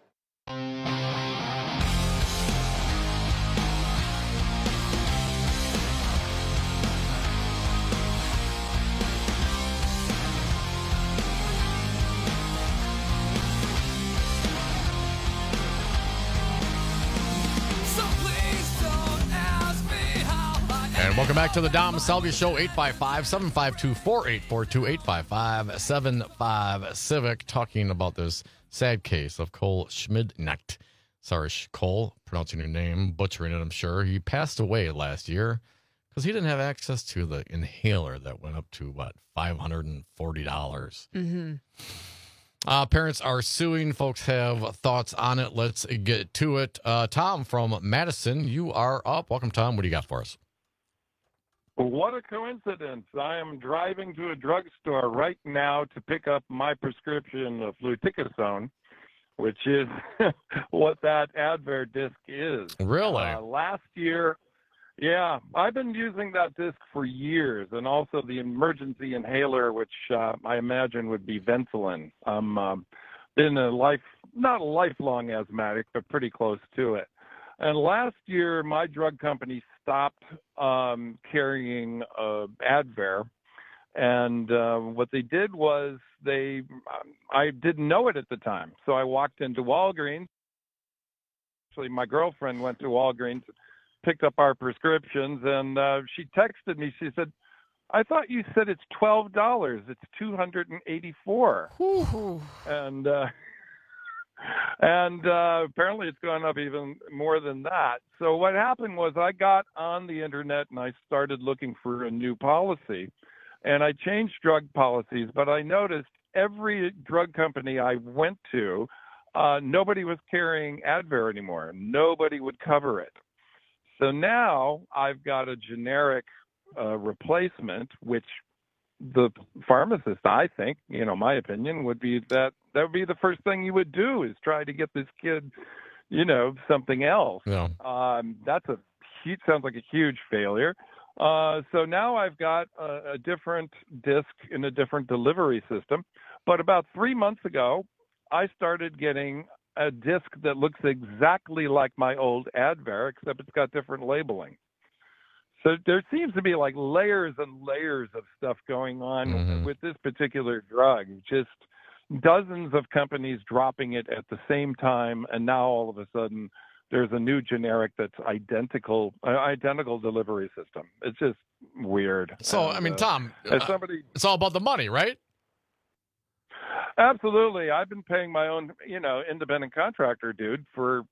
And welcome back to the Dom Salvia Show, 855-752-4842, 855-285-75-CIVIC, talking about this sad case of Cole Schmidnacht. Sorry, Cole, pronouncing your name, butchering it, I'm sure. He passed away last year because he didn't have access to the inhaler that went up to, $540. Mm-hmm. Parents are suing. Folks have thoughts on it. Let's get to it. Tom from Madison, you are up. Welcome, Tom. What do you got for us? What a coincidence. I am driving to a drugstore right now to pick up my prescription of fluticasone, which is what that Advair disc is. Really? Last year, yeah, I've been using that disc for years, and also the emergency inhaler, which I imagine would be Ventolin. Been not a lifelong asthmatic, but pretty close to it. And last year, my drug company stopped carrying Advair, and what they did was I didn't know it at the time, so I walked into Walgreens. Actually, my girlfriend went to Walgreens, picked up our prescriptions, and she texted me. She said, "I thought you said it's $12. It's $284." And apparently it's gone up even more than that. So what happened was I got on the internet and I started looking for a new policy. And I changed drug policies, but I noticed every drug company I went to, nobody was carrying Advair anymore. Nobody would cover it. So now I've got a generic replacement, which the pharmacist, I think, my opinion would be that would be the first thing you would do is try to get this kid, something else. Yeah. Sounds like a huge failure. So now I've got a different disc in a different delivery system. But about 3 months ago, I started getting a disc that looks exactly like my old Advair, except it's got different labeling. So there seems to be like layers and layers of stuff going on with this particular drug. Just dozens of companies dropping it at the same time, and now all of a sudden there's a new generic that's identical delivery system. It's just weird. So, I mean, Tom, it's all about the money, right? Absolutely. I've been paying my own, independent contractor dude for,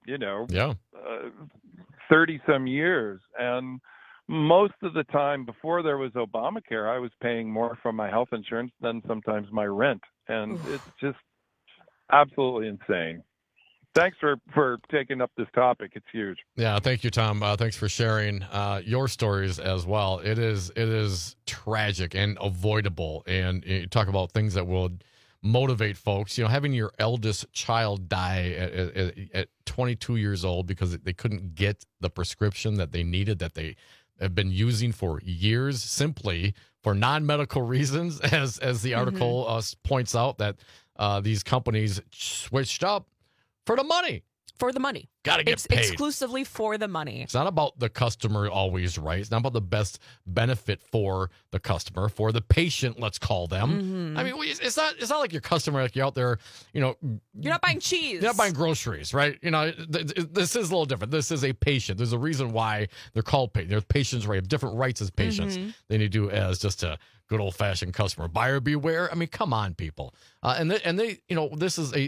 30 some years. And most of the time before there was Obamacare, I was paying more from my health insurance than sometimes my rent. And it's just absolutely insane. Thanks for taking up this topic. It's huge. Yeah, thank you, Tom. Thanks for sharing your stories as well. It is tragic and avoidable. And you talk about things that will motivate folks. Having your eldest child die at 22 years old because they couldn't get the prescription that they needed, that they have been using for years, simply for non-medical reasons, as the article points out, that these companies switched up for the money. For the money. Got to get paid. Exclusively for the money. It's not about the customer always, right? It's not about the best benefit for the customer, for the patient, let's call them. I mean, it's not like your customer, like you're out there, You're not buying cheese. You're not buying groceries, right? This is a little different. This is a patient. There's a reason why they're called patients. They're patients, right? Have different rights as patients than you do as just a good old-fashioned customer. Buyer beware. I mean, come on, people. And they this is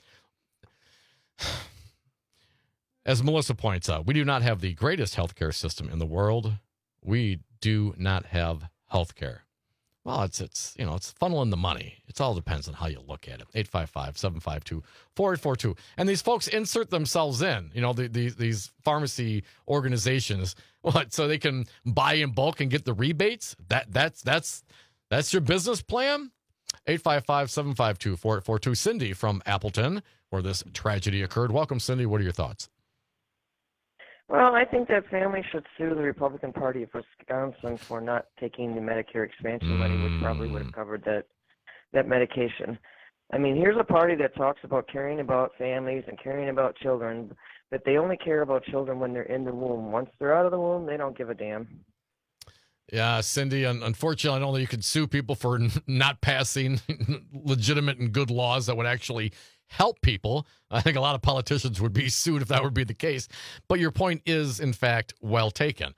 as Melissa points out, we do not have the greatest healthcare system in the world. We do not have healthcare. Well, it's funneling the money. It all depends on how you look at it. 855-752-4842. And these folks insert themselves in, these pharmacy organizations, so they can buy in bulk and get the rebates? That's your business plan? 855-752-4842. Cindy from Appleton, where this tragedy occurred. Welcome, Cindy. What are your thoughts? Well, I think that family should sue the Republican Party of Wisconsin for not taking the Medicare expansion money, which probably would have covered that medication. I mean, here's a party that talks about caring about families and caring about children, but they only care about children when they're in the womb. Once they're out of the womb, they don't give a damn. Yeah, Cindy, unfortunately, I don't think you can sue people for not passing legitimate and good laws that would actually help people. I think a lot of politicians would be sued if that would be the case. But your point is, in fact, well taken.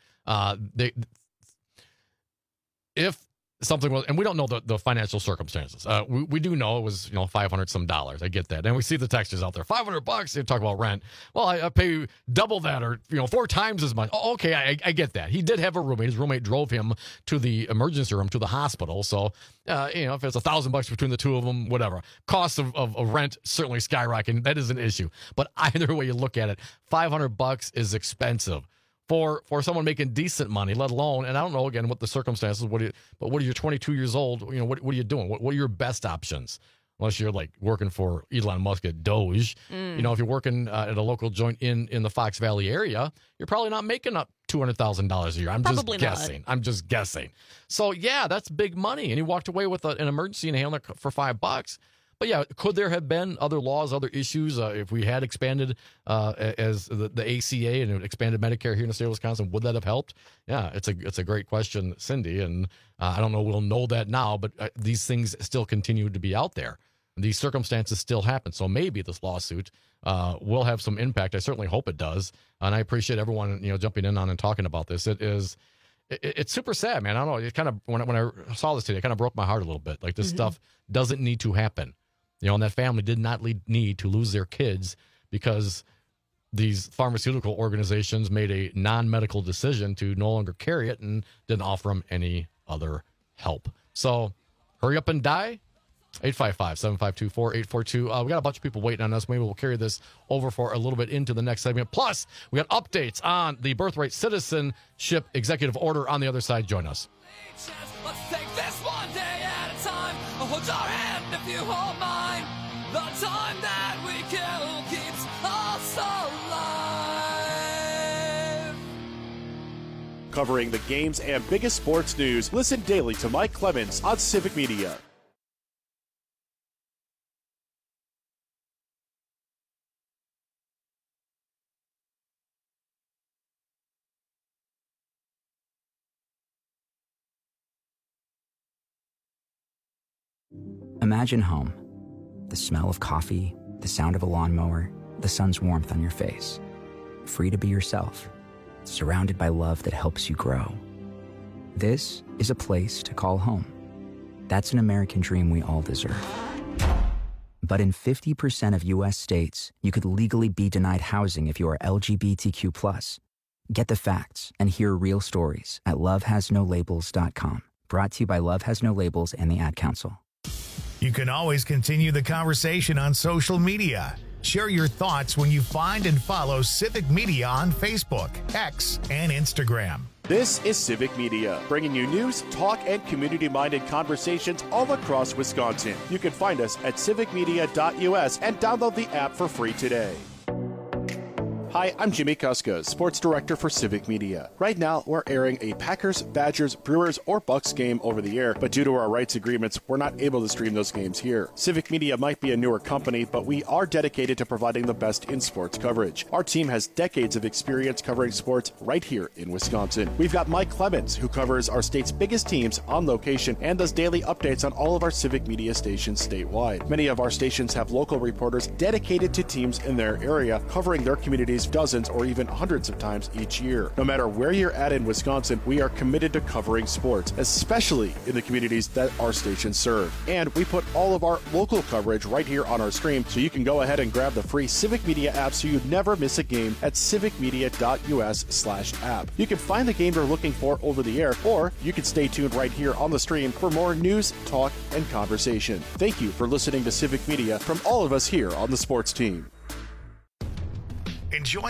If something was, and we don't know the financial circumstances. We do know it was, $500 some. I get that. And we see the texters out there, $500, they talk about rent. Well, I pay double that or, 4 times as much. Oh, okay. I get that. He did have a roommate. His roommate drove him to the emergency room, to the hospital. So, if it's $1,000 between the two of them, whatever. Cost of rent certainly skyrocketing. That is an issue. But either way you look at it, $500 is expensive for someone making decent money, let alone, and I don't know, again, what the circumstances, but what are you 22 years old, what are you doing? What are your best options? Unless you're like working for Elon Musk at Doge. If you're working at a local joint in the Fox Valley area, you're probably not making up $200,000 a year. I'm just guessing. So, yeah, that's big money. And he walked away with an emergency inhaler for $5. But yeah, could there have been other laws, other issues if we had expanded as the ACA and expanded Medicare here in the state of Wisconsin? Would that have helped? Yeah, it's a great question, Cindy, and I don't know we'll know that now, but these things still continue to be out there. These circumstances still happen, so maybe this lawsuit will have some impact. I certainly hope it does, and I appreciate everyone jumping in on and talking about this. It's super sad, man. I don't know. It kind of when I saw this today, it kind of broke my heart a little bit. Like this stuff doesn't need to happen. And that family did not need to lose their kids because these pharmaceutical organizations made a non-medical decision to no longer carry it and didn't offer them any other help. So hurry up and die. 855-752-4842. We got a bunch of people waiting on us. Maybe we'll carry this over for a little bit into the next segment. Plus, we got updates on the Birthright Citizenship Executive Order on the other side. Join us. Let's take this one day at a time. Hold your hand if you hold mine. The time that we kill keeps us alive. Covering the games and biggest sports news, listen daily to Mike Clemens on Civic Media. Imagine home. The smell of coffee, the sound of a lawnmower, the sun's warmth on your face. free to be yourself, surrounded by love that helps you grow. This is a place to call home. That's an American dream we all deserve. But in 50% of U.S. states, you could legally be denied housing if you are LGBTQ+. Get the facts and hear real stories at lovehasnolabels.com. Brought to you by Love Has No Labels and the Ad Council. You can always continue the conversation on social media. Share your thoughts when you find and follow Civic Media on Facebook, X, and Instagram. This is Civic Media, bringing you news, talk, and community-minded conversations all across Wisconsin. You can find us at civicmedia.us and download the app for free today. Hi, I'm Jimmy Kuska, Sports Director for Civic Media. Right now, we're airing a Packers, Badgers, Brewers, or Bucks game over the air, but due to our rights agreements, we're not able to stream those games here. Civic Media might be a newer company, but we are dedicated to providing the best in sports coverage. Our team has decades of experience covering sports right here in Wisconsin. We've got Mike Clemens, who covers our state's biggest teams on location and does daily updates on all of our Civic Media stations statewide. Many of our stations have local reporters dedicated to teams in their area, covering their communities dozens or even hundreds of times each year. No matter where you're at in Wisconsin, we are committed to covering sports, especially in the communities that our stations serve. And we put all of our local coverage right here on our stream, so you can go ahead and grab the free Civic Media app so you never miss a game at civicmedia.us/app. You can find the game you're looking for over the air, or you can stay tuned right here on the stream for more news, talk, and conversation. Thank you for listening to Civic Media from all of us here on the sports team. Enjoy